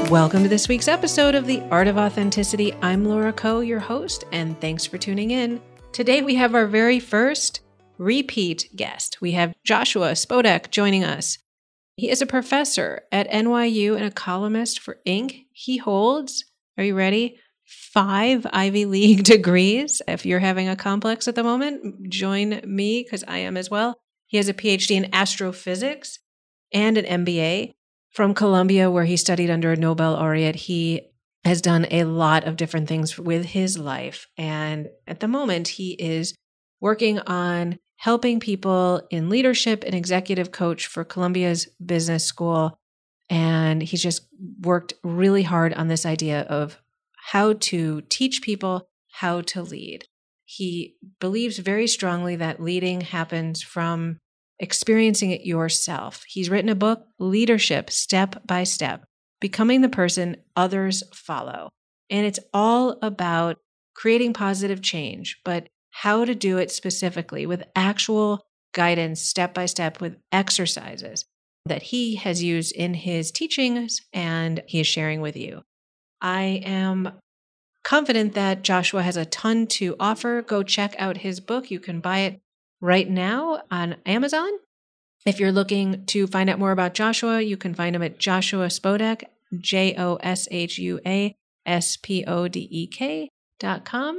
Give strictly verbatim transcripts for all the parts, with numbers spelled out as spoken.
Welcome to this week's episode of The Art of Authenticity. I'm Laura Koh, your host, and thanks for tuning in. Today we have our very first repeat guest. We have Joshua Spodek joining us. He is a professor at N Y U and a columnist for Inc. He holds, are you ready? Five Ivy League degrees. If you're having a complex at the moment, join me because I am as well. He has a P H D in astrophysics and an M B A from Columbia, where he studied under a Nobel laureate. He has done a lot of different things with his life. And at the moment, he is working on helping people in leadership and executive coach for Columbia's business school. And he's just worked really hard on this idea of how to teach people how to lead. He believes very strongly that leading happens from experiencing it yourself. He's written a book, Leadership Step by Step, Becoming the Person Others Follow. And it's all about creating positive change, but how to do it specifically with actual guidance, step by step, with exercises that he has used in his teachings and he is sharing with you. I am confident that Joshua has a ton to offer. Go check out his book. You can buy it right now on Amazon. If you're looking to find out more about Joshua, you can find him at Joshua Spodek, J O S H U A S P O D E K dot com.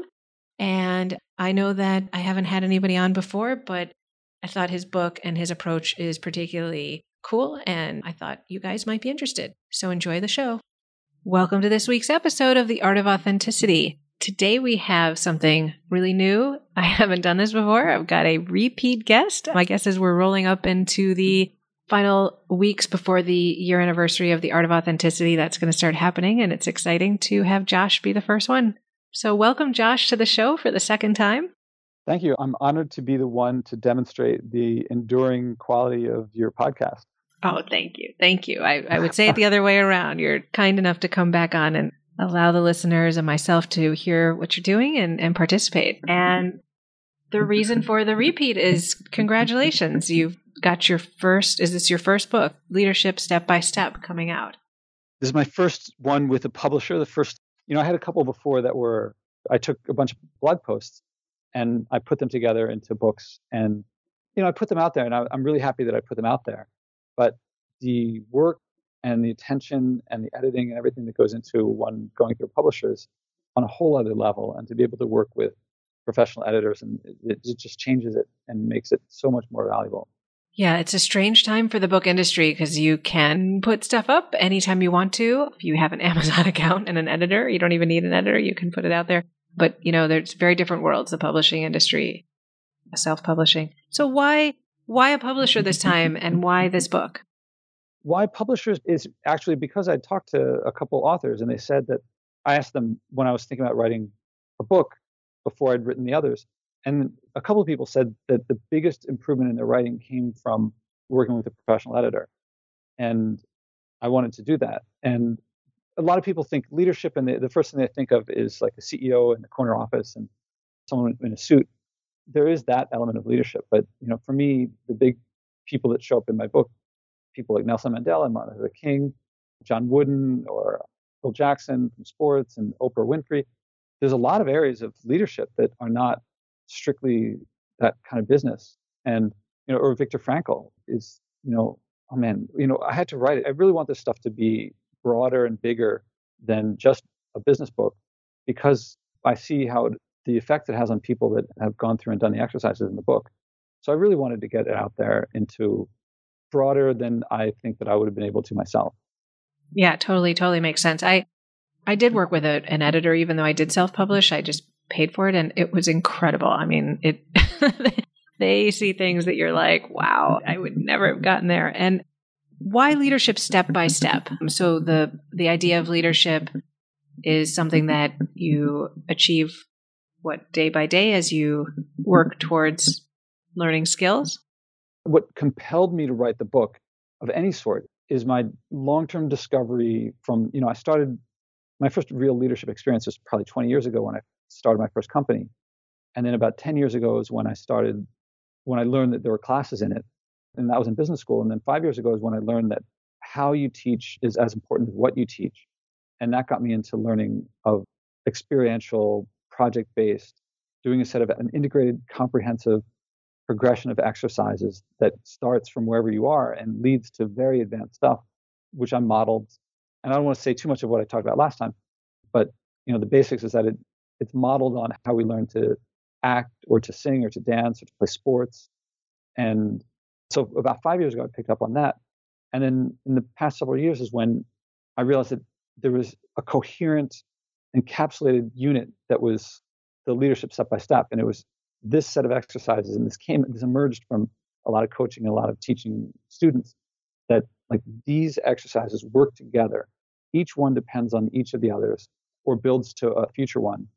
And I know that I haven't had anybody on before, but I thought his book and his approach is particularly cool, and I thought you guys might be interested. So enjoy the show. Welcome to this week's episode of The Art of Authenticity. Today we have something really new. I haven't done this before. I've got a repeat guest. My guess is we're rolling up into the final weeks before the year anniversary of The Art of Authenticity. That's going to start happening, and it's exciting to have Josh be the first one. So welcome, Josh, to the show for the second time. Thank you. I'm honored to be the one to demonstrate the enduring quality of your podcast. Oh, thank you. Thank you. I, I would say it the other way around. You're kind enough to come back on and allow the listeners and myself to hear what you're doing and, and participate. And the reason for the repeat is congratulations. You've got your first, is this your first book, Leadership Step by Step, coming out? This is my first one with a publisher. The first, you know, I had a couple before that were, I took a bunch of blog posts and I put them together into books, and, you know, I put them out there, and I, I'm really happy that I put them out there. But the work and the attention and the editing and everything that goes into one going through publishers on a whole other level, and to be able to work with professional editors, and it, it just changes it and makes it so much more valuable. Yeah, it's a strange time for the book industry because you can put stuff up anytime you want to. If you have an Amazon account and an editor, you don't even need an editor. You can put it out there. But, you know, there's very different worlds, the publishing industry, self-publishing. So why why a publisher this time, and why this book? Why publishers is actually because I talked to a couple authors, and they said that I asked them when I was thinking about writing a book before I'd written the others. And a couple of people said that the biggest improvement in their writing came from working with a professional editor. And I wanted to do that. And a lot of people think leadership, and the, the first thing they think of is like a C E O in the corner office and someone in a suit. There is that element of leadership. But, you know, for me, the big people that show up in my book, people like Nelson Mandela and Martin Luther King, John Wooden, or Phil Jackson from sports, and Oprah Winfrey. There's a lot of areas of leadership that are not strictly that kind of business. And, you know, or Viktor Frankl is, you know, oh man, you know, I had to write it. I really want this stuff to be broader and bigger than just a business book, because I see how it, the effect it has on people that have gone through and done the exercises in the book. So I really wanted to get it out there into broader than I think that I would have been able to myself. Yeah, totally, totally makes sense. I, I did work with a, an editor, even though I did self-publish. I just paid for it, and it was incredible. I mean, it they see things that you're like, wow, I would never have gotten there. And why leadership step by step? So the the idea of leadership is something that you achieve, what, day by day as you work towards learning skills? What compelled me to write the book of any sort is my long-term discovery from, you know, I started, my first real leadership experience was probably twenty years ago when I started my first company. And then about ten years ago is when I started, when I learned that there were classes in it. And that was in business school. And then five years ago is when I learned that how you teach is as important as what you teach. And that got me into learning of experiential, project-based, doing a set of an integrated, comprehensive progression of exercises that starts from wherever you are and leads to very advanced stuff, which I modeled. And I don't want to say too much of what I talked about last time, but you know, the basics is that it it's modeled on how we learn to act or to sing or to dance or to play sports. And so about five years ago, I picked up on that. And then in the past several years is when I realized that there was a coherent, encapsulated unit that was the leadership step by step. And it was this set of exercises. And this came, this emerged from a lot of coaching and a lot of teaching students that like these exercises work together. Each one depends on each of the others or builds to a future one.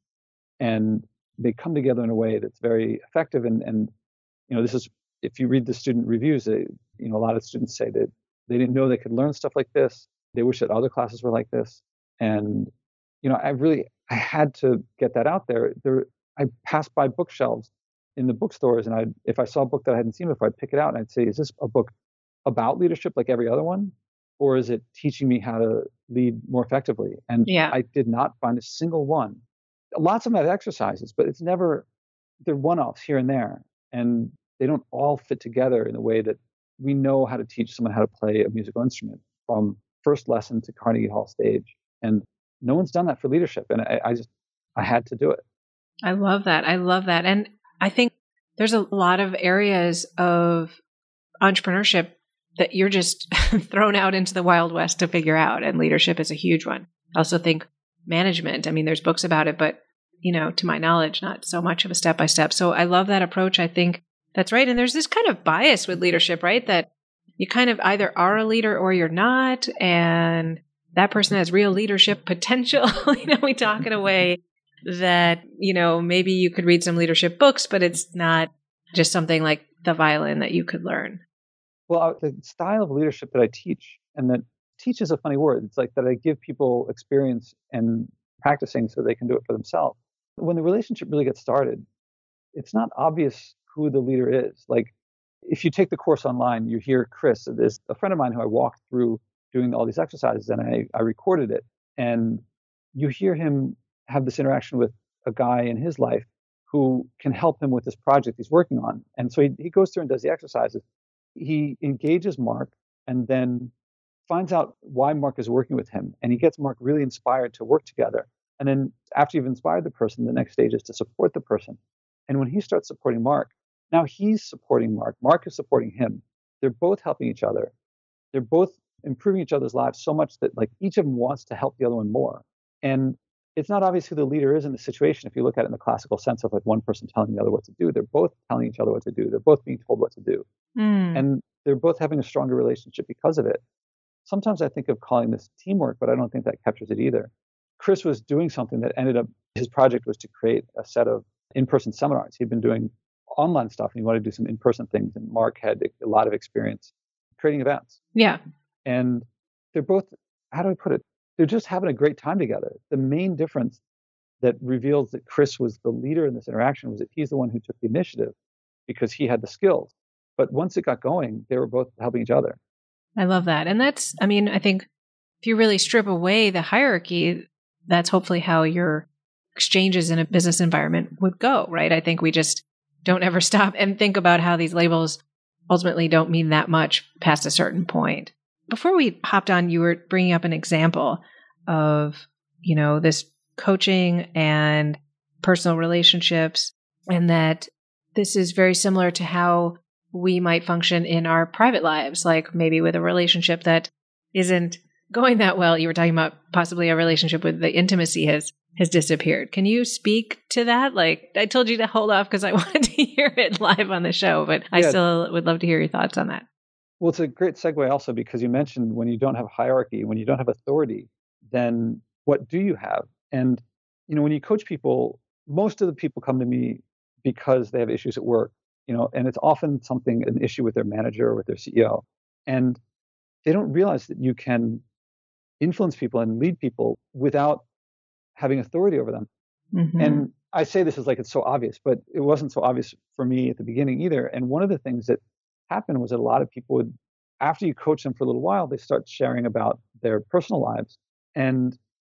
And they come together in a way that's very effective. And, and you know, this is, if you read the student reviews, they, you know, a lot of students say that they didn't know they could learn stuff like this. They wish that other classes were like this. And, you know, I really, I had to get that out there. There, I passed by bookshelves in the bookstores, and I, if I saw a book that I hadn't seen before, I'd pick it out and I'd say, is this a book about leadership like every other one? Or is it teaching me how to lead more effectively? And Yeah. I did not find a single one. Lots of them have exercises, but it's never, they're one-offs here and there. And they don't all fit together in a way that we know how to teach someone how to play a musical instrument from first lesson to Carnegie Hall stage. And no one's done that for leadership. And I, I just, I had to do it. I love that. I love that. And I think there's a lot of areas of entrepreneurship that you're just thrown out into the Wild West to figure out. And leadership is a huge one. I also think management, I mean, there's books about it, but, you know, to my knowledge, not so much of a step by step. So I love that approach. I think that's right. And there's this kind of bias with leadership, right? That you kind of either are a leader or you're not. And that person has real leadership potential. You know, we talk in a way that, you know, maybe you could read some leadership books, but it's not just something like the violin that you could learn. Well, the style of leadership that I teach, and that teach is a funny word. It's like that I give people experience and practicing so they can do it for themselves. When the relationship really gets started, it's not obvious who the leader is. Like if you take the course online, you hear Chris, there's a friend of mine who I walked through doing all these exercises, and I, I recorded it. And you hear him have this interaction with a guy in his life who can help him with this project he's working on. And so he, he goes through and does the exercises. He engages Mark and then finds out why Mark is working with him. And he gets Mark really inspired to work together. And then after you've inspired the person, the next stage is to support the person. And when he starts supporting Mark, now he's supporting Mark. Mark is supporting him. They're both helping each other. They're both improving each other's lives so much that like each of them wants to help the other one more. And it's not obvious who the leader is in the situation. If you look at it in the classical sense of like one person telling the other what to do, they're both telling each other what to do. They're both being told what to do. Mm. And they're both having a stronger relationship because of it. Sometimes I think of calling this teamwork, but I don't think that captures it either. Chris was doing something that ended up, his project was to create a set of in-person seminars. He'd been doing online stuff and he wanted to do some in-person things. And Mark had a lot of experience creating events. Yeah. And they're both, how do I put it? They're just having a great time together. The main difference that reveals that Chris was the leader in this interaction was that he's the one who took the initiative because he had the skills. But once it got going, they were both helping each other. I love that. And that's, I mean, I think if you really strip away the hierarchy, that's hopefully how your exchanges in a business environment would go, right? I think we just don't ever stop and think about how these labels ultimately don't mean that much past a certain point. Before we hopped on, you were bringing up an example of, you know, this coaching and personal relationships, and that this is very similar to how we might function in our private lives, like maybe with a relationship that isn't going that well. You were talking about possibly a relationship with the intimacy has has disappeared. Can you speak to that? Like I told you to hold off because I wanted to hear it live on the show, but I Yeah. still would love to hear your thoughts on that. Well, it's a great segue also because you mentioned when you don't have hierarchy, when you don't have authority, then what do you have? And, you know, when you coach people, most of the people come to me because they have issues at work, you know, and it's often something, an issue with their manager or with their C E O. And they don't realize that you can influence people and lead people without having authority over them. Mm-hmm. And I say this as like it's so obvious, but it wasn't so obvious for me at the beginning either. And one of the things that happened was that a lot of people would, after you coach them for a little while, they start sharing about their personal lives. And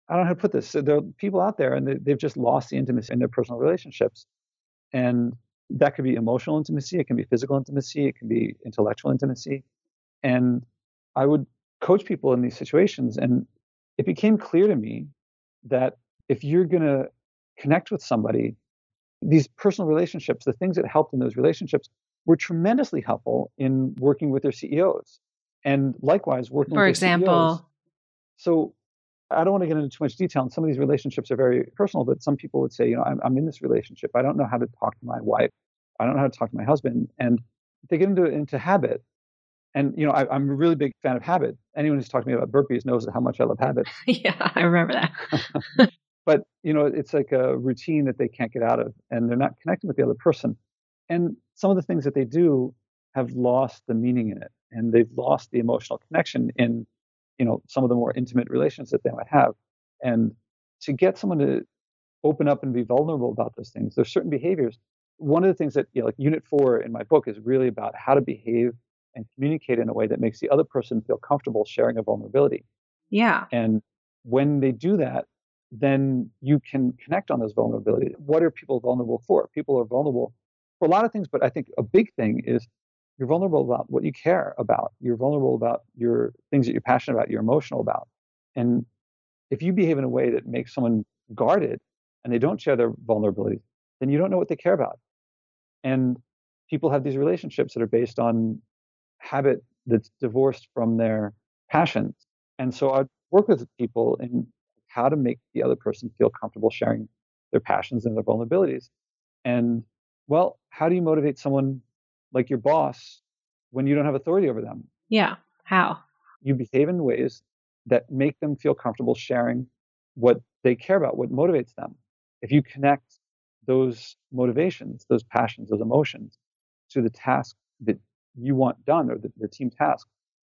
I don't know how to put this. So there are people out there and they, they've just lost the intimacy in their personal relationships. And that could be emotional intimacy. It can be physical intimacy. It can be intellectual intimacy. And I would coach people in these situations. And it became clear to me that if you're going to connect with somebody, these personal relationships, the things that helped in those relationships were tremendously helpful in working with their C E Os. And likewise, working For with their example, C E Os. So I don't want to get into too much detail. And some of these relationships are very personal, but some people would say, you know, I'm, I'm in this relationship. I don't know how to talk to my wife. I don't know how to talk to my husband. And they get into, into habit. And, you know, I, I'm a really big fan of habit. Anyone who's talked to me about burpees knows how much I love habits. Yeah, I remember that. But, you know, it's like a routine that they can't get out of, and they're not connecting with the other person. And some of the things that they do have lost the meaning in it, and they've lost the emotional connection in, you know, some of the more intimate relations that they might have. And to get someone to open up and be vulnerable about those things, there's certain behaviors. One of the things that, you know, like unit four in my book is really about how to behave and communicate in a way that makes the other person feel comfortable sharing a vulnerability. Yeah. And when they do that, then you can connect on those vulnerabilities. What are people vulnerable for? People are vulnerable for a lot of things, but I think a big thing is you're vulnerable about what you care about. You're vulnerable about your things that you're passionate about, you're emotional about. And if you behave in a way that makes someone guarded and they don't share their vulnerabilities, then you don't know what they care about. And people have these relationships that are based on habit that's divorced from their passions. And so I work with people in how to make the other person feel comfortable sharing their passions and their vulnerabilities. And, well, how do you motivate someone like your boss when you don't have authority over them? Yeah. How? You behave in ways that make them feel comfortable sharing what they care about, what motivates them. If you connect those motivations, those passions, those emotions to the task that you want done, or the, the team task,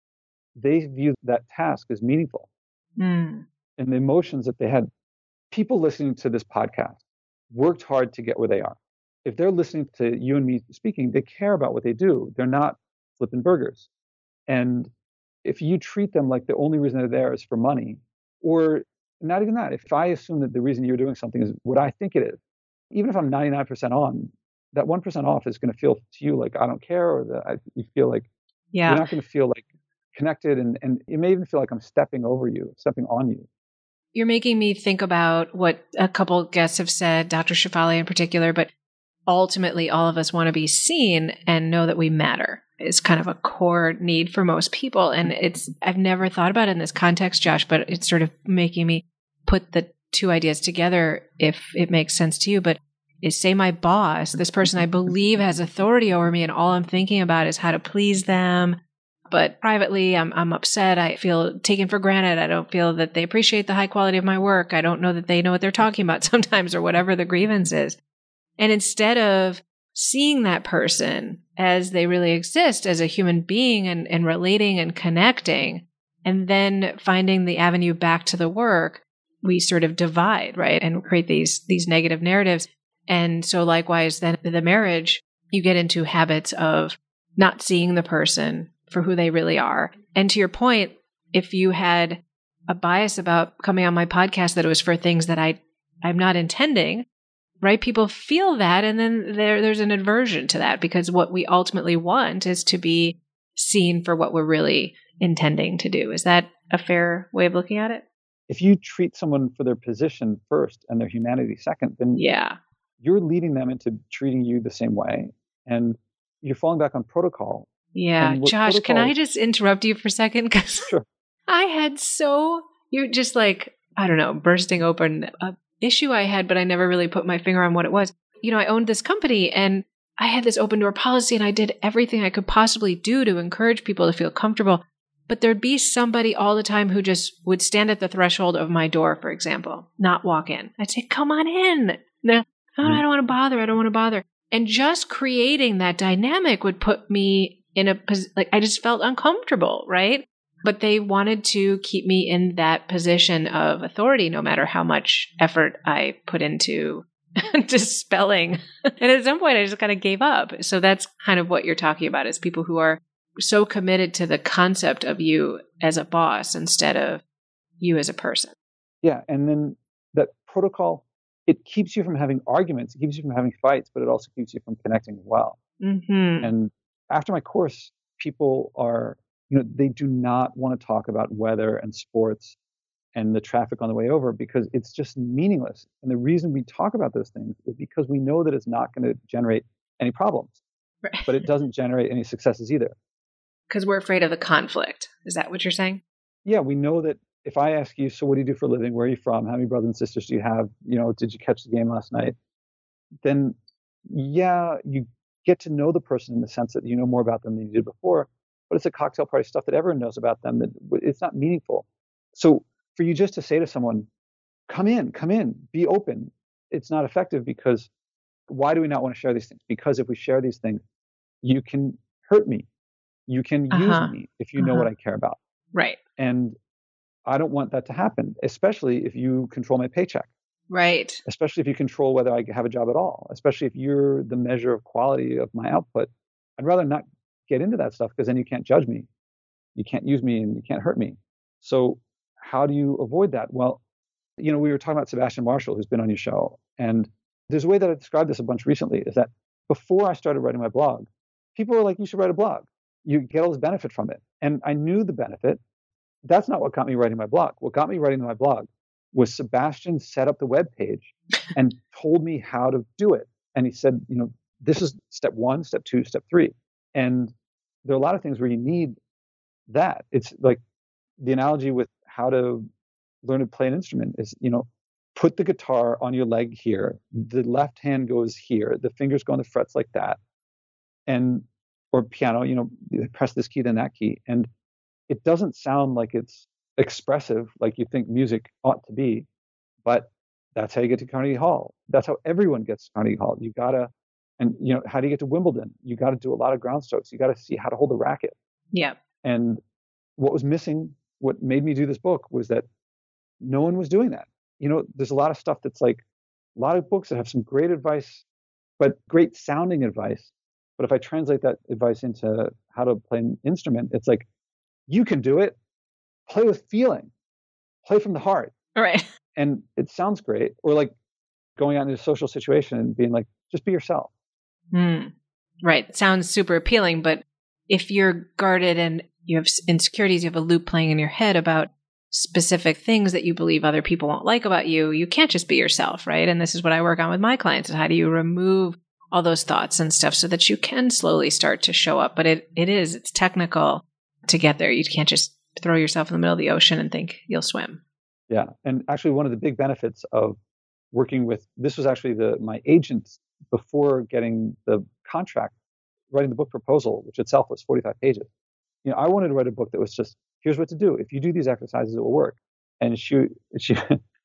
they view that task as meaningful. Mm. And the emotions that they had, people listening to this podcast worked hard to get where they are. If they're listening to you and me speaking, they care about what they do. They're not flipping burgers. And if you treat them like the only reason they're there is for money, or not even that, if I assume that the reason you're doing something is what I think it is, even if I'm ninety-nine percent on, that one percent off is going to feel to you like I don't care, or that I, you feel like yeah. you're not going to feel like connected. And, and it may even feel like I'm stepping over you, stepping on you. You're making me think about what a couple guests have said, Doctor Shefali in particular, but ultimately all of us want to be seen and know that we matter is kind of a core need for most people. And it's, I've never thought about it in this context, Josh, but it's sort of making me put the two ideas together if it makes sense to you. But is, say, my boss, this person I believe has authority over me, and all I'm thinking about is how to please them. But privately, I'm I'm upset. I feel taken for granted. I don't feel that they appreciate the high quality of my work. I don't know that they know what they're talking about sometimes, or whatever the grievance is. And instead of seeing that person as they really exist as a human being, and, and relating and connecting, and then finding the avenue back to the work, we sort of divide, right? And create these these negative narratives. And so likewise, then the marriage, you get into habits of not seeing the person for who they really are. And to your point, if you had a bias about coming on my podcast that it was for things that I, I'm not intending, right? People feel that, and then there, there's an aversion to that, because what we ultimately want is to be seen for what we're really intending to do. Is that a fair way of looking at it? If you treat someone for their position first and their humanity second, then yeah, you're leading them into treating you the same way, and you're falling back on protocol. Yeah. Josh, protocol... can I just interrupt you for a second? Because sure. I had so, you're just like, I don't know, bursting open a issue I had, but I never really put my finger on what it was. You know, I owned this company, and I had this open door policy, and I did everything I could possibly do to encourage people to feel comfortable. But there'd be somebody all the time who just would stand at the threshold of my door, for example, not walk in. I'd say, come on in. No, oh, I don't want to bother. I don't want to bother. And just creating that dynamic would put me in a position, like I just felt uncomfortable, right? But they wanted to keep me in that position of authority, no matter how much effort I put into dispelling. And at some point, I just kind of gave up. So that's kind of what you're talking about, is people who are so committed to the concept of you as a boss instead of you as a person. Yeah. And then that protocol, it keeps you from having arguments, it keeps you from having fights, but it also keeps you from connecting as well. Mm-hmm. And after my course, people are, you know, they do not want to talk about weather and sports and the traffic on the way over because it's just meaningless. And the reason we talk about those things is because we know that it's not going to generate any problems, Right. but it doesn't generate any successes either. Because we're afraid of the conflict. Is that what you're saying? Yeah, we know that if I ask you, so what do you do for a living? Where are you from? How many brothers and sisters do you have? You know, did you catch the game last night? Then, yeah, you get to know the person in the sense that you know more about them than you did before, but it's a cocktail party stuff that everyone knows about them that it's not meaningful. So for you just to say to someone, come in, come in, be open, it's not effective because why do we not want to share these things? Because if we share these things, you can hurt me. You can use Uh-huh. me if you know what Uh-huh. I care about. Right. And I don't want that to happen, especially if you control my paycheck, Right. especially if you control whether I have a job at all, especially if you're the measure of quality of my output. I'd rather not get into that stuff because then you can't judge me. You can't use me and you can't hurt me. So how do you avoid that? Well, you know, we were talking about Sebastian Marshall, who's been on your show. And there's a way that I described this a bunch recently is that before I started writing my blog, people were like, you should write a blog. You get all this benefit from it. And I knew the benefit. That's not what got me writing my blog. What got me writing my blog was Sebastian set up the web page and told me how to do it. And he said, you know, this is step one, step two, step three. And there are a lot of things where you need that. It's like the analogy with how to learn to play an instrument is, you know, put the guitar on your leg here. The left hand goes here. The fingers go on the frets like that. And, or piano, you know, press this key, then that key. And it doesn't sound like it's expressive like you think music ought to be, but that's how you get to Carnegie Hall. That's how everyone gets to Carnegie Hall. You gotta, and you know, how do you get to Wimbledon? You got to do a lot of ground strokes. You got to see how to hold the racket. Yeah. And what was missing, what made me do this book was that no one was doing that. You know, there's a lot of stuff that's like a lot of books that have some great advice, but great sounding advice. But if I translate that advice into how to play an instrument, it's like, you can do it. Play with feeling. Play from the heart. All right. And it sounds great. Or like going out into a social situation and being like, just be yourself. Mm. Right. It sounds super appealing, but if you're guarded and you have insecurities, you have a loop playing in your head about specific things that you believe other people won't like about you, you can't just be yourself, right? And this is what I work on with my clients is how do you remove all those thoughts and stuff so that you can slowly start to show up. But it it is, it's technical to get there. You can't just throw yourself in the middle of the ocean and think you'll swim. Yeah. And actually one of the big benefits of working with, this was actually the my agent before getting the contract, writing the book proposal, which itself was forty-five pages. You know, I wanted to write a book that was just, here's what to do. If you do these exercises, it will work. And she, she,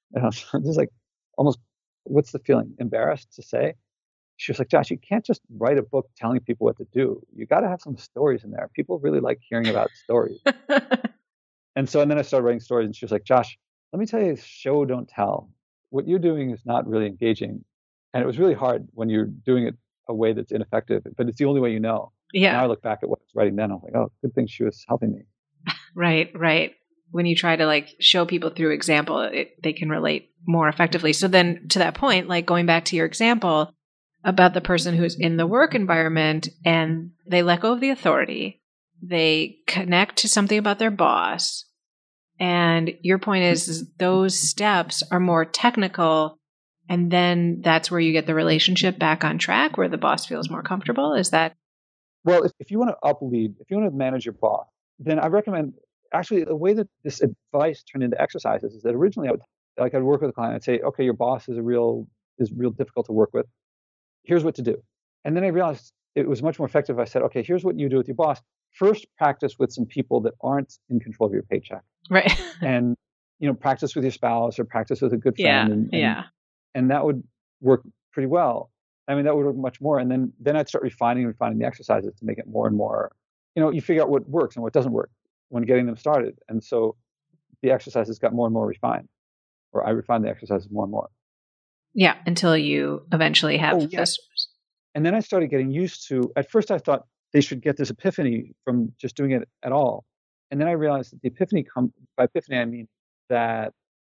just like almost, what's the feeling? Embarrassed to say? She was like, Josh, you can't just write a book telling people what to do. You got to have some stories in there. People really like hearing about stories. And so, and then I started writing stories and she was like, Josh, let me tell you, show, don't tell. What you're doing is not really engaging. And it was really hard when you're doing it a way that's ineffective, but it's the only way you know. Yeah. Now I look back at what I was writing then, I'm like, oh, good thing she was helping me. Right, right. When you try to like show people through example, it, they can relate more effectively. So then to that point, like going back to your example about the person who's in the work environment and they let go of the authority, they connect to something about their boss. And your point is, is those steps are more technical. And then that's where you get the relationship back on track where the boss feels more comfortable. Is that? Well, if, if you want to up lead, if you want to manage your boss, then I recommend actually the way that this advice turned into exercises is that originally I would like I'd work with a client, I'd say, okay, your boss is a real is real difficult to work with. Here's what to do. And then I realized it was much more effective if I said, okay, here's what you do with your boss. First, practice with some people that aren't in control of your paycheck. Right. And, you know, practice with your spouse or practice with a good friend. Yeah. And, and, yeah. and that would work pretty well. I mean, that would work much more. And then, then I'd start refining and refining the exercises to make it more and more, you know, you figure out what works and what doesn't work when getting them started. And so the exercises got more and more refined, or I refined the exercises more and more. Yeah. Until you eventually have Oh, yeah. this. And then I started getting used to, at first I thought they should get this epiphany from just doing it at all. And then I realized that the epiphany come by epiphany, I mean that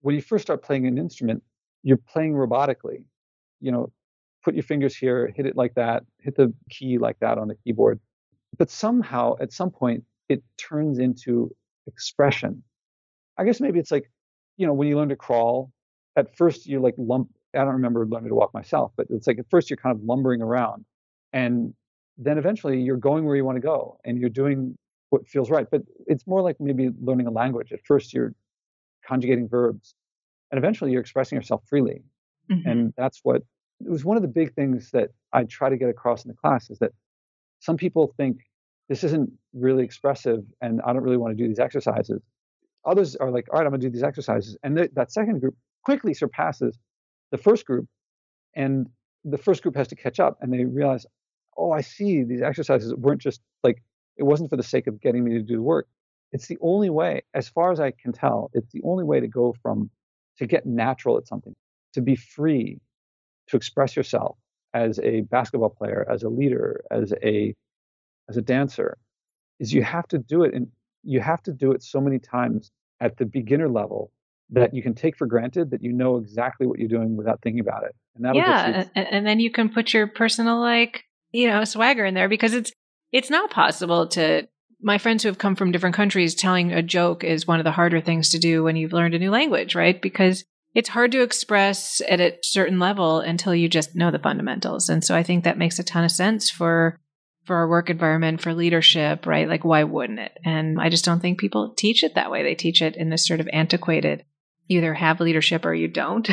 when you first start playing an instrument, you're playing robotically. You know, put your fingers here, hit it like that, hit the key like that on the keyboard. But somehow, at some point, it turns into expression. I guess maybe it's like, you know, when you learn to crawl, at first you're like lump. I don't remember learning to walk myself, but it's like at first you're kind of lumbering around, and then eventually you're going where you want to go, and you're doing what feels right. But it's more like maybe learning a language. At first you're conjugating verbs, and eventually you're expressing yourself freely. Mm-hmm. And that's what it was. One of the big things that I try to get across in the class is that some people think this isn't really expressive, and I don't really want to do these exercises. Others are like, all right, I'm going to do these exercises. And th- that second group quickly surpasses the first group. And the first group has to catch up, and they realize, oh, I see, these exercises weren't just like, it wasn't for the sake of getting me to do the work. It's the only way, as far as I can tell, it's the only way to go from, to get natural at something, to be free, to express yourself as a basketball player, as a leader, as a, as a dancer, is you have to do it. And you have to do it so many times at the beginner level that you can take for granted that you know exactly what you're doing without thinking about it. And that'll yeah, get you. And, and then you can put your personal, like, you know, swagger in there, because it's it's not possible to. My friends who have come from different countries, telling a joke is one of the harder things to do when you've learned a new language, right? Because it's hard to express at a certain level until you just know the fundamentals. And so I think that makes a ton of sense for for our work environment, for leadership, right? Like, why wouldn't it? And I just don't think people teach it that way. They teach it in this sort of antiquated, you either have leadership or you don't.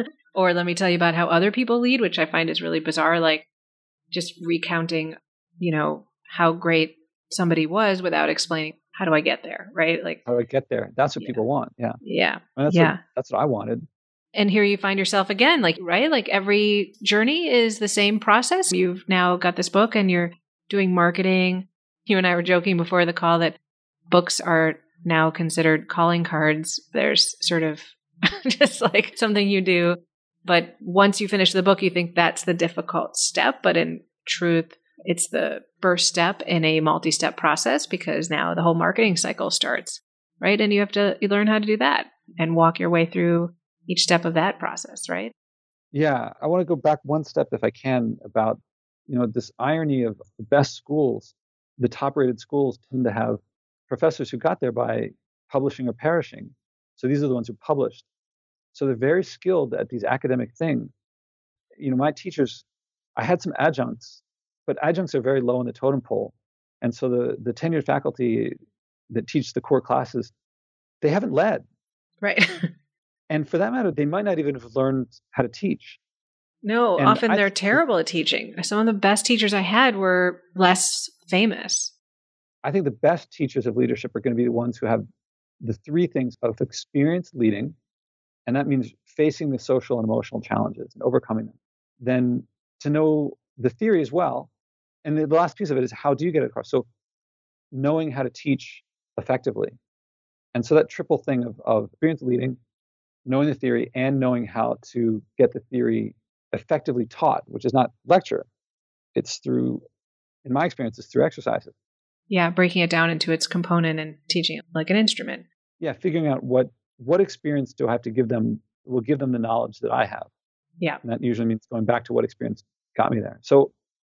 Or let me tell you about how other people lead, which I find is really bizarre, like just recounting, you know, how great somebody was without explaining, how do I get there, right? Like, how do I get there? That's what yeah. people want. Yeah. Yeah. And that's yeah. What, that's what I wanted. And here you find yourself again, like, right? Like every journey is the same process. You've now got this book and you're doing marketing. You and I were joking before the call that books are now considered calling cards. There's sort of just like something you do. But once you finish the book, you think that's the difficult step. But in truth, it's the first step in a multi-step process, because now the whole marketing cycle starts, right? And you have to you learn how to do that and walk your way through each step of that process, right? Yeah. I want to go back one step, if I can, about, you know, this irony of the best schools, the top-rated schools tend to have professors who got there by publishing or perishing. So these are the ones who published. So they're very skilled at these academic things. You know, my teachers, I had some adjuncts, but adjuncts are very low in the totem pole. And so the, the tenured faculty that teach the core classes, they haven't led. Right. And for that matter, they might not even have learned how to teach. No, and often I, they're terrible at teaching. Some of the best teachers I had were less famous. I think the best teachers of leadership are going to be the ones who have the three things of experience leading, and that means facing the social and emotional challenges and overcoming them. Then to know the theory as well. And the last piece of it is, how do you get it across? So knowing how to teach effectively. And so that triple thing of, of experience leading, knowing the theory, and knowing how to get the theory effectively taught, which is not lecture. It's through, in my experience, it's through exercises. Yeah, breaking it down into its component and teaching it like an instrument. Yeah, figuring out what what experience do I have to give them, will give them the knowledge that I have. Yeah. And that usually means going back to what experience got me there. So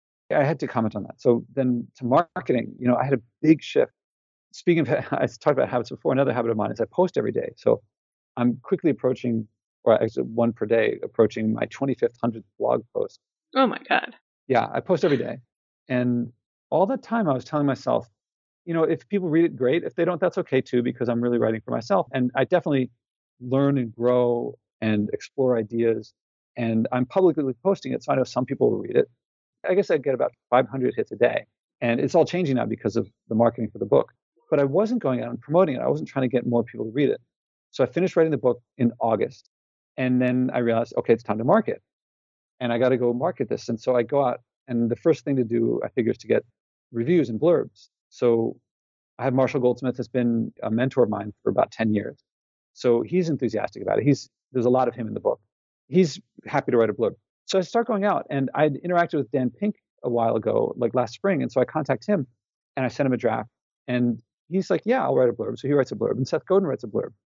I had to comment on that. So then to marketing, you know, I had a big shift. Speaking of, I talked about habits before. Another habit of mine is I post every day. So I'm quickly approaching, or actually one per day, approaching my twenty-fifth, hundredth blog post. Oh my God. Yeah, I post every day. And all that time I was telling myself, you know, if people read it, great. If they don't, that's okay too, because I'm really writing for myself. And I definitely learn and grow and explore ideas. And I'm publicly posting it, so I know some people will read it. I guess I get about five hundred hits a day. And it's all changing now because of the marketing for the book. But I wasn't going out and promoting it. I wasn't trying to get more people to read it. So I finished writing the book in August. And then I realized, okay, it's time to market. And I got to go market this. And so I go out, and the first thing to do, I figure, is to get reviews and blurbs. So I have Marshall Goldsmith, has been a mentor of mine for about ten years. So he's enthusiastic about it. He's There's a lot of him in the book. He's happy to write a blurb. So I start going out, and I'd interacted with Dan Pink a while ago, like last spring. And so I contact him, and I send him a draft. And he's like, yeah, I'll write a blurb. So he writes a blurb, and Seth Godin writes a blurb.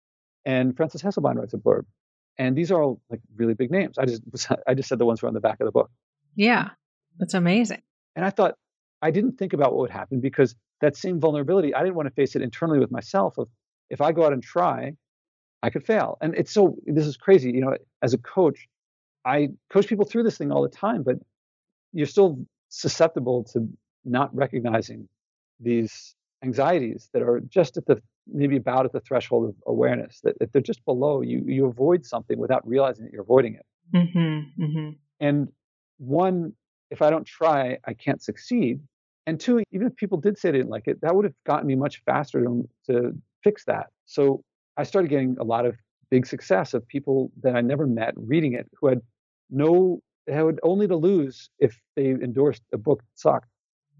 and Frances Hesselbein writes a blurb. And these are all like really big names. I just I just said the ones who are on the back of the book. Yeah, that's amazing. And I thought, I didn't think about what would happen because that same vulnerability, I didn't want to face it internally with myself of if I go out and try, I could fail. And it's so, this is crazy. You know, as a coach, I coach people through this thing all the time, but you're still susceptible to not recognizing these anxieties that are just at the, maybe about at the threshold of awareness, that if they're just below, you, you avoid something without realizing that you're avoiding it. Mm-hmm, mm-hmm. And one, if I don't try, I can't succeed. And two, even if people did say they didn't like it, that would have gotten me much faster to, to fix that. So I started getting a lot of big success of people that I never met reading it who had no, had only to lose if they endorsed a book that sucked.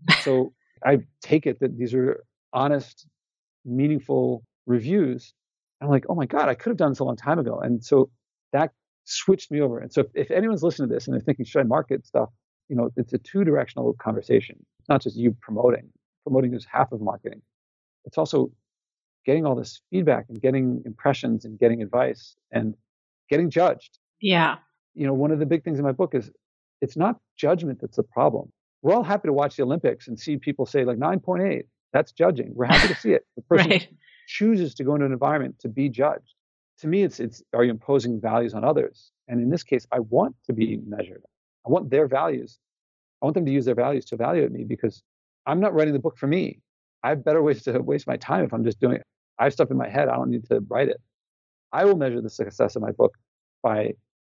So I take it that these are honest, meaningful reviews. I'm like, oh my God, I could have done this a long time ago. And so that switched me over. And so if, if anyone's listening to this and they're thinking, should I market stuff? You know, it's a two-directional conversation. It's not just you promoting. Promoting is half of marketing. It's also getting all this feedback and getting impressions and getting advice and getting judged. Yeah. You know, one of the big things in my book is it's not judgment that's the problem. We're all happy to watch the Olympics and see people say like nine point eight. That's judging. We're happy to see it. The person Right. chooses to go into an environment to be judged. To me, it's it's are you imposing values on others? And in this case, I want to be measured. I want their values. I want them to use their values to evaluate me because I'm not writing the book for me. I have better ways to waste my time if I'm just doing it. I have stuff in my head. I don't need to write it. I will measure the success of my book by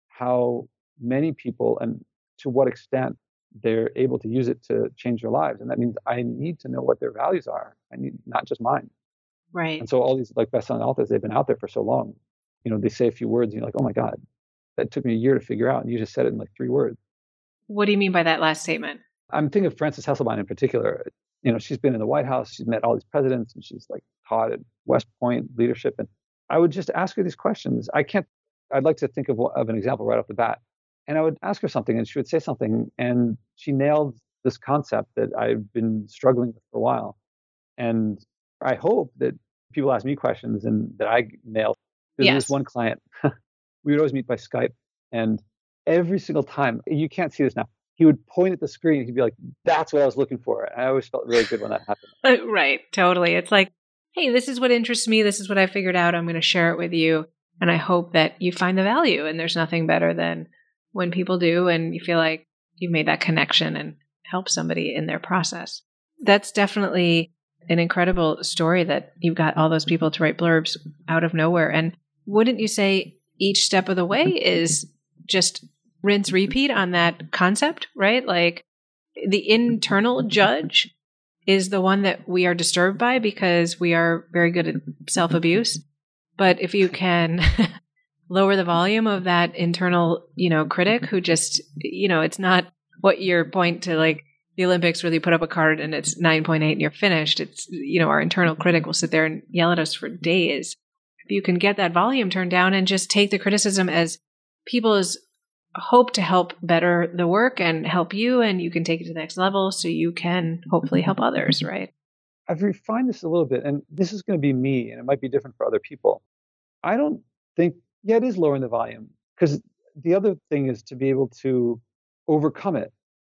how many people and to what extent they're able to use it to change their lives. And that means I need to know what their values are. I need not just mine. Right. And so all these like best-selling authors, they've been out there for so long. You know, they say a few words and you're like, oh my God, that took me a year to figure out. And you just said it in like three words. What do you mean by that last statement? I'm thinking of Frances Hesselbein in particular. You know, she's been in the White House, she's met all these presidents, and she's like taught at West Point leadership. And I would just ask her these questions. I can't, I'd like to think of, of an example right off the bat. And I would ask her something and she would say something and she nailed this concept that I've been struggling with for a while. And I hope that people ask me questions and that I nail. There's Yes. this one client, we would always meet by Skype. And every single time, you can't see this now, he would point at the screen. He'd be like, that's what I was looking for. And I always felt really good when that happened. Right. Totally. It's like, hey, this is what interests me. This is what I figured out. I'm going to share it with you. And I hope that you find the value. And there's nothing better than when people do and you feel like you've made that connection and help somebody in their process. That's definitely an incredible story that you've got all those people to write blurbs out of nowhere. And wouldn't you say each step of the way is just rinse repeat on that concept, right? Like the internal judge is the one that we are disturbed by because we are very good at self-abuse. But if you can lower the volume of that internal, you know, critic who just, you know, it's not what your point to like the Olympics where you put up a card and it's nine point eight and you're finished. It's, you know, our internal critic will sit there and yell at us for days. If you can get that volume turned down and just take the criticism as people's hope to help better the work and help you, and you can take it to the next level so you can hopefully help others, right? I've refined this a little bit, and this is going to be me, and it might be different for other people. I don't think, yeah, it is lowering the volume, because the other thing is to be able to overcome it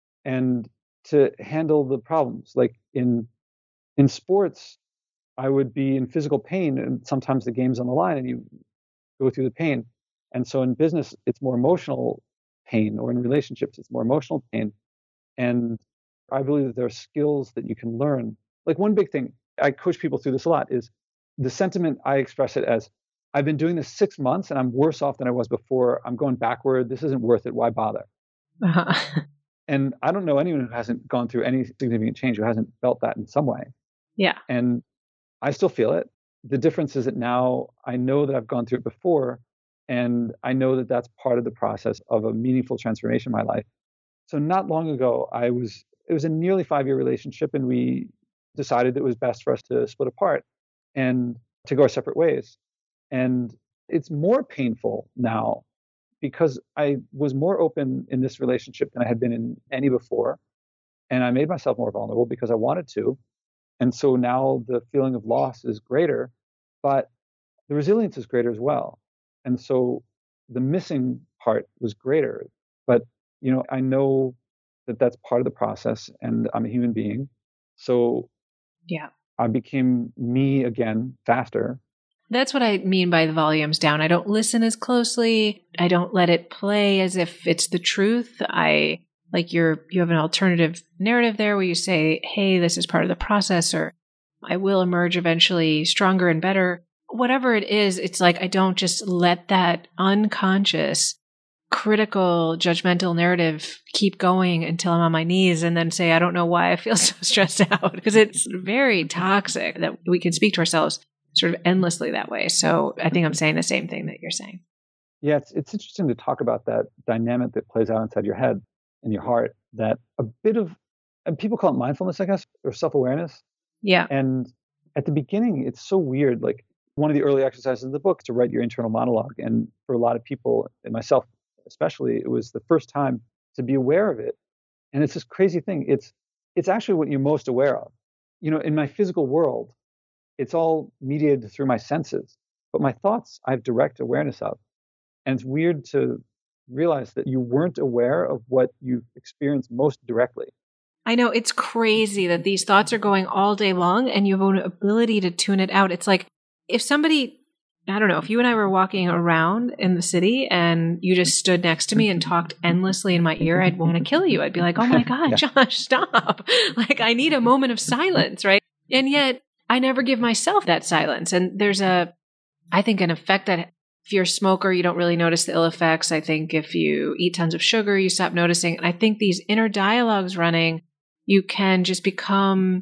and to handle the problems. Like in in sports, I would be in physical pain, and sometimes the game's on the line, and you go through the pain. And so in business, it's more emotional pain, or in relationships, it's more emotional pain. And I believe that there are skills that you can learn. Like one big thing, I coach people through this a lot, is the sentiment. I express it as, I've been doing this six months and I'm worse off than I was before. I'm going backward. This isn't worth it. Why bother? Uh-huh. And I don't know anyone who hasn't gone through any significant change who hasn't felt that in some way. Yeah. And I still feel it. The difference is that now I know that I've gone through it before, and I know that that's part of the process of a meaningful transformation in my life. So not long ago, I was, it was a nearly five-year relationship, and we decided it was best for us to split apart and to go our separate ways. And it's more painful now because I was more open in this relationship than I had been in any before. And I made myself more vulnerable because I wanted to. And so now the feeling of loss is greater. But the resilience is greater as well. And so the missing part was greater. But, you know, I know that that's part of the process, and I'm a human being. So yeah, I became me again faster. That's what I mean by the volume's down. I don't listen as closely. I don't let it play as if it's the truth. I like you're, you have an alternative narrative there where you say, hey, this is part of the process, or I will emerge eventually stronger and better. Whatever it is, it's like I don't just let that unconscious, critical, judgmental narrative keep going until I'm on my knees and then say, I don't know why I feel so stressed out, because it's very toxic that we can speak to ourselves sort of endlessly that way. So I think I'm saying the same thing that you're saying. Yeah, it's, it's interesting to talk about that dynamic that plays out inside your head and your heart, that a bit of, and people call it mindfulness, I guess, or self-awareness. Yeah. And at the beginning, it's so weird. Like one of the early exercises in the book is to write your internal monologue. And for a lot of people, and myself especially, it was the first time to be aware of it. And it's this crazy thing. It's it's actually what you're most aware of. You know, in my physical world, it's all mediated through my senses. But my thoughts, I have direct awareness of. And it's weird to realize that you weren't aware of what you experienced most directly. I know, it's crazy that these thoughts are going all day long and you have an ability to tune it out. It's like if somebody, I don't know, if you and I were walking around in the city and you just stood next to me and talked endlessly in my ear, I'd want to kill you. I'd be like, oh my God, yeah. Josh, stop. Like I need a moment of silence, right? And yet I never give myself that silence. And there's a, I think an effect that if you're a smoker, you don't really notice the ill effects. I think if you eat tons of sugar, you stop noticing. And I think these inner dialogues running, you can just become,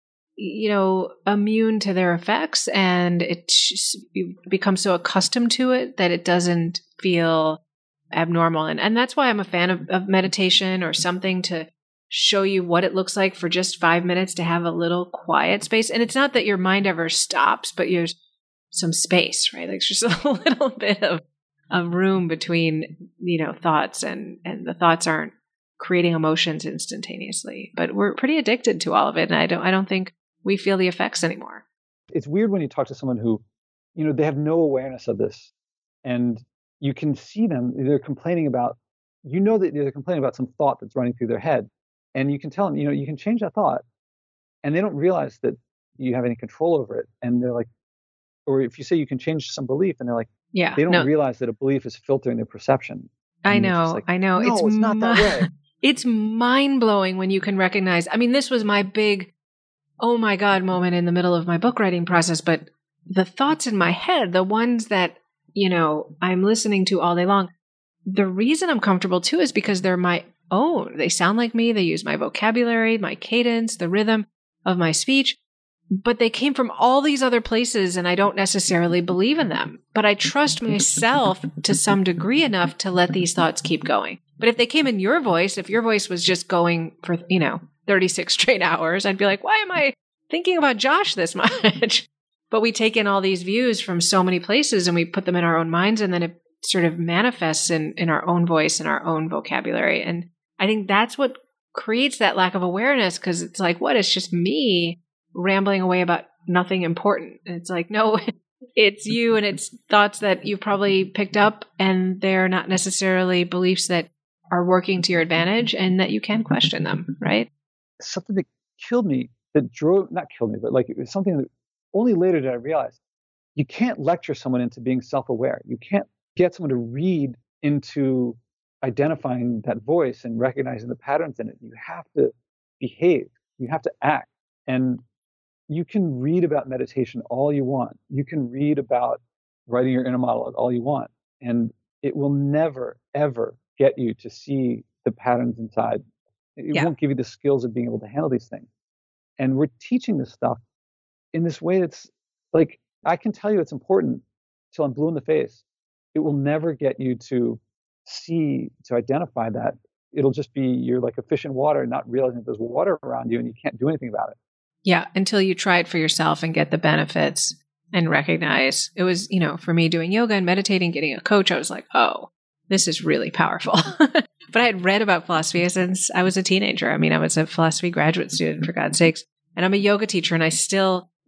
you know, immune to their effects, and it just, you become so accustomed to it that it doesn't feel abnormal. And, and that's why I'm a fan of, of meditation or something to show you what it looks like for just five minutes to have a little quiet space. And it's not that your mind ever stops, but there's some space, right? Like just a little bit of, of room between, you know, thoughts, and, and the thoughts aren't creating emotions instantaneously, but we're pretty addicted to all of it. And I don't, I don't think we feel the effects anymore. It's weird when you talk to someone who, you know, they have no awareness of this, and you can see them, they're complaining about, you know, that they're complaining about some thought that's running through their head, and you can tell them, you know, you can change that thought, and they don't realize that you have any control over it. And they're like, or if you say you can change some belief, and they're like, yeah, they don't no. realize that a belief is filtering their perception. I know, like, I know. No, it's, it's not that way. It's mind-blowing when you can recognize, I mean, this was my big, oh my God moment in the middle of my book writing process, but the thoughts in my head, the ones that, you know, I'm listening to all day long, the reason I'm comfortable too is because they're my own. They sound like me. They use my vocabulary, my cadence, the rhythm of my speech, but they came from all these other places and I don't necessarily believe in them. But I trust myself to some degree enough to let these thoughts keep going. But if they came in your voice, if your voice was just going for, you know, thirty-six straight hours, I'd be like, why am I thinking about Josh this much? But we take in all these views from so many places and we put them in our own minds, and then it sort of manifests in, in our own voice and our own vocabulary. And I think that's what creates that lack of awareness, because it's like, what? It's just me rambling away about nothing important. And it's like, no, it's you, and it's thoughts that you've probably picked up, and they're not necessarily beliefs that are working to your advantage and that you can question them, right? Something that killed me, that drove, not killed me, but like it was something that only later did I realize. You can't lecture someone into being self-aware. You can't get someone to read into identifying that voice and recognizing the patterns in it. You have to behave. You have to act. And you can read about meditation all you want. You can read about writing your inner monologue all you want. And it will never, ever get you to see the patterns inside. It yeah. won't give you the skills of being able to handle these things. And we're teaching this stuff in this way that's like, I can tell you it's important till I'm blue in the face. It will never get you to see, to identify that. It'll just be, you're like a fish in water, not realizing that there's water around you and you can't do anything about it. Yeah, until you try it for yourself and get the benefits and recognize. It was, you know, for me doing yoga and meditating, getting a coach, I was like, oh, this is really powerful. But I had read about philosophy since I was a teenager. I mean, I was a philosophy graduate student, for God's sakes. And I'm a yoga teacher, and I still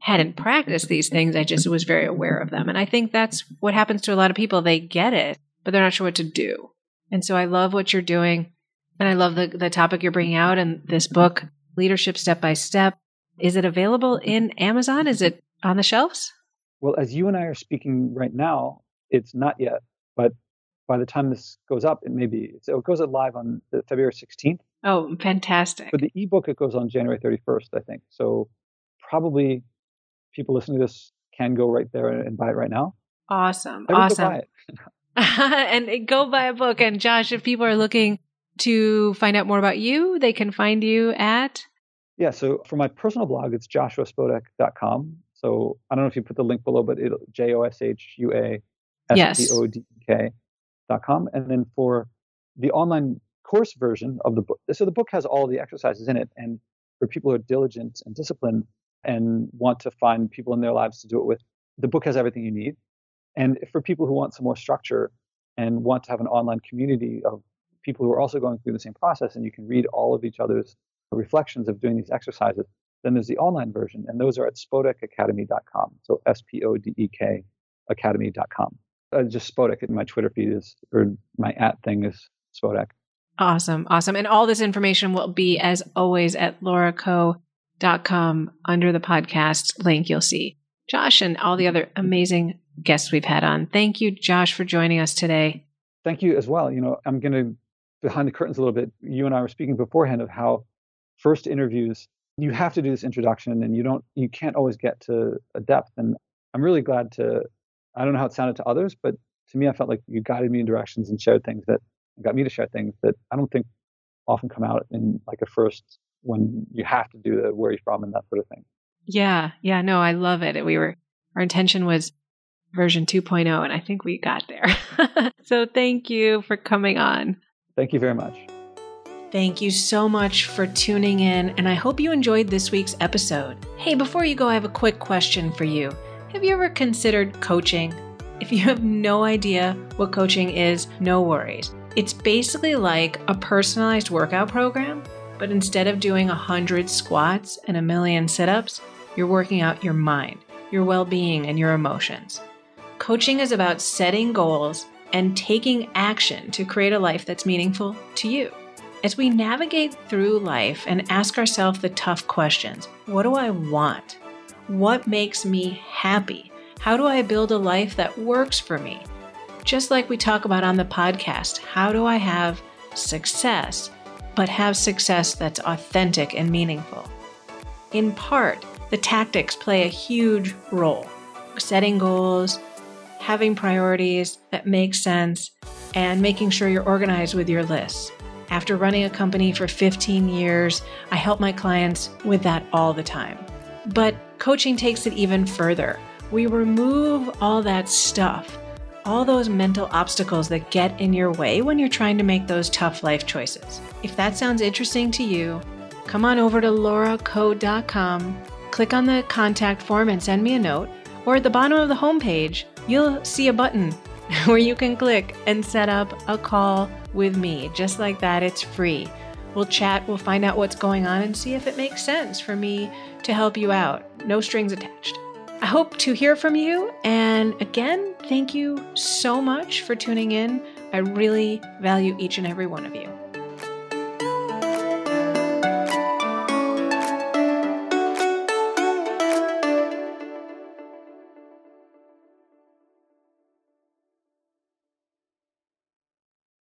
hadn't practiced these things. I just was very aware of them. And I think that's what happens to a lot of people. They get it, but they're not sure what to do. And so I love what you're doing. And I love the, the topic you're bringing out in this book, Leadership Step by Step. Is it available in Amazon? Is it on the shelves? Well, as you and I are speaking right now, it's not yet. But by the time this goes up, it may be. So it goes live on February sixteenth. Oh, fantastic. For the ebook, it goes on January thirty-first, I think. So probably people listening to this can go right there and buy it right now. Awesome. I would awesome. Go buy it. And go buy a book. And Josh, if people are looking to find out more about you, they can find you at? Yeah. So for my personal blog, it's joshua spodek dot com. So I don't know if you put the link below, but it'll J O S H U A S P O D K dot com. And then for the online course version of the book, so the book has all the exercises in it. And for people who are diligent and disciplined and want to find people in their lives to do it with, the book has everything you need. And for people who want some more structure and want to have an online community of people who are also going through the same process, and you can read all of each other's reflections of doing these exercises, then there's the online version. And those are at spodek academy dot com. So S P O D E K academy dot com. Uh, just Spodek in my Twitter feed is, or my at thing is Spodek. Awesome. Awesome. And all this information will be, as always, at laura co dot com under the podcast link. You'll see Josh and all the other amazing guests we've had on. Thank you, Josh, for joining us today. Thank you as well. You know, I'm going to behind the curtains a little bit. You and I were speaking beforehand of how first interviews, you have to do this introduction and you don't, you can't always get to a depth. And I'm really glad to, I don't know how it sounded to others, but to me, I felt like you guided me in directions and shared things that got me to share things that I don't think often come out in like a first when you have to do the where you're from and that sort of thing. Yeah. Yeah. No, I love it. We were, our intention was version two point oh, and I think we got there. So thank you for coming on. Thank you very much. Thank you so much for tuning in, and I hope you enjoyed this week's episode. Hey, before you go, I have a quick question for you. Have you ever considered coaching? If you have no idea what coaching is, no worries. It's basically like a personalized workout program, but instead of doing a hundred squats and a million sit-ups, you're working out your mind, your well-being, and your emotions. Coaching is about setting goals and taking action to create a life that's meaningful to you. As we navigate through life and ask ourselves the tough questions, what do I want? What makes me happy? How do I build a life that works for me? Just like we talk about on the podcast, how do I have success, but have success that's authentic and meaningful? In part, the tactics play a huge role. Setting goals, having priorities that make sense, and making sure you're organized with your lists. After running a company for fifteen years, I help my clients with that all the time. But coaching takes it even further. We remove all that stuff, all those mental obstacles that get in your way when you're trying to make those tough life choices. If that sounds interesting to you, come on over to laura co dot com, click on the contact form and send me a note, or at the bottom of the homepage, you'll see a button where you can click and set up a call with me. Just like that, it's free. We'll chat, we'll find out what's going on and see if it makes sense for me to help you out. No strings attached. I hope to hear from you. And again, thank you so much for tuning in. I really value each and every one of you.